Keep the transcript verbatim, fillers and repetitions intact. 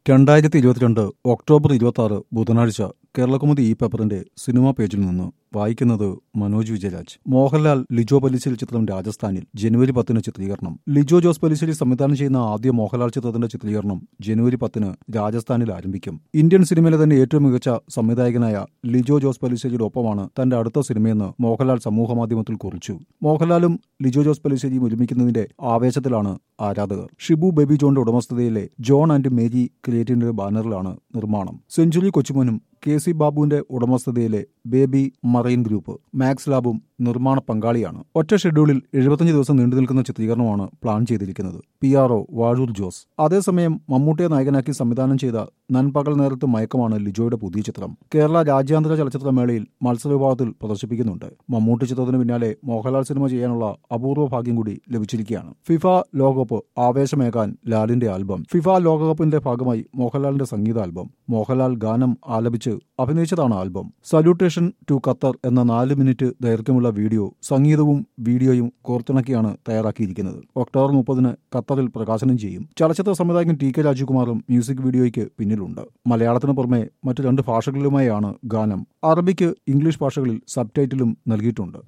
രണ്ടായിരത്തി ഇരുപത്തിരണ്ട് ഒക്ടോബർ ഇരുപത്തി ആറ് ബുധനാഴ്ച കേരളകൗമുദി ഈ പേപ്പറിന്റെ സിനിമാ പേജിൽ നിന്ന് വായിക്കുന്നത് മനോജ് വിജയരാജ്. മോഹൻലാൽ ലിജോ പല്ലിശ്ശേരി ചിത്രം രാജസ്ഥാനിൽ ജനുവരി പത്തിന് ചിത്രീകരണം. ലിജോ ജോസ് പല്ലിശ്ശേരി സംവിധാനം ചെയ്യുന്ന ആദ്യ മോഹൻലാൽ ചിത്രത്തിന്റെ ചിത്രീകരണം ജനുവരി പത്തിന് രാജസ്ഥാനിൽ ആരംഭിക്കും. ഇന്ത്യൻ സിനിമയിലെ തന്നെ ഏറ്റവും മികച്ച സംവിധായകനായ ലിജോ ജോസ് പല്ലിശ്ശേരിയുടെ ഒപ്പമാണ് തന്റെ അടുത്ത സിനിമയെന്ന് മോഹൻലാൽ സമൂഹമാധ്യമത്തിൽ കുറിച്ചു. മോഹൻലാലും ലിജോ ജോസ് പല്ലിശ്ശേരിയും ഒരുമിക്കുന്നതിന്റെ ആവേശത്തിലാണ് ആരാധകർ. ഷിബു ബേബി ജോണിന്റെ ഉടമസ്ഥതയിലെ ജോൺ ആൻഡ് മേരി ക്രിയേറ്റീവിന്റെ ബാനറിലാണ് നിർമ്മാണം. സെഞ്ചുറി കൊച്ചുമോനും കെ സി ബാബുവിന്റെ ഉടമസ്ഥതയിലെ ബേബി മറൈൻ ഗ്രൂപ്പ് മാക്സ് ലാബും നിർമ്മാണ പങ്കാളിയാണ്. ഒറ്റ ഷെഡ്യൂളിൽ എഴുപത്തിയഞ്ച് ദിവസം നീണ്ടു നിൽക്കുന്ന ചിത്രീകരണമാണ് പ്ലാൻ ചെയ്തിരിക്കുന്നത്. P R O Vazhoor Jose. അതേസമയം മമ്മൂട്ടിയെ നായകനാക്കി സംവിധാനം ചെയ്ത നൻപകൽ നേരത്ത് മയക്കമാണ് ലിജോയുടെ പുതിയ ചിത്രം. കേരള രാജ്യാന്തര ചലച്ചിത്രമേളയിൽ മത്സരവിഭാഗത്തിൽ പ്രദർശിപ്പിക്കുന്നുണ്ട്. മമ്മൂട്ടി ചിത്രത്തിന് പിന്നാലെ മോഹൻലാൽ സിനിമ ചെയ്യാനുള്ള അപൂർവ ഭാഗ്യം കൂടി ലഭിച്ചിരിക്കുകയാണ്. ഫിഫ ലോകകപ്പ് ആവേശമേകാൻ ലാലിന്റെ ആൽബം. ഫിഫ ലോകകപ്പിന്റെ ഭാഗമായി മോഹൻലാലിന്റെ സംഗീത ആൽബം. മോഹൻലാൽ ഗാനം ആലപിച്ച് അഭിനയിച്ചതാണ് ആൽബം. സല്യൂട്ടേഷൻ ടു ഖത്തർ എന്ന നാല് മിനിറ്റ് ദൈർഘ്യമുള്ള വീഡിയോ സംഗീതവും വീഡിയോയും കോർത്തിണക്കിയാണ് തയ്യാറാക്കിയിരിക്കുന്നത്. ഒക്ടോബർ മുപ്പതിന് ഖത്തറിൽ പ്രകാശനം ചെയ്യും. ചലച്ചിത്ര സംവിധായകൻ ടി കെ രാജകുമാറും മ്യൂസിക് വീഡിയോയ്ക്ക് പിന്നിലുണ്ട്. മലയാളത്തിന് പുറമെ മറ്റു രണ്ട് ഭാഷകളിലുമായാണ് ഗാനം. അറബിക്ക് ഇംഗ്ലീഷ് ഭാഷകളിൽ സബ് ടൈറ്റിലും നൽകിയിട്ടുണ്ട്.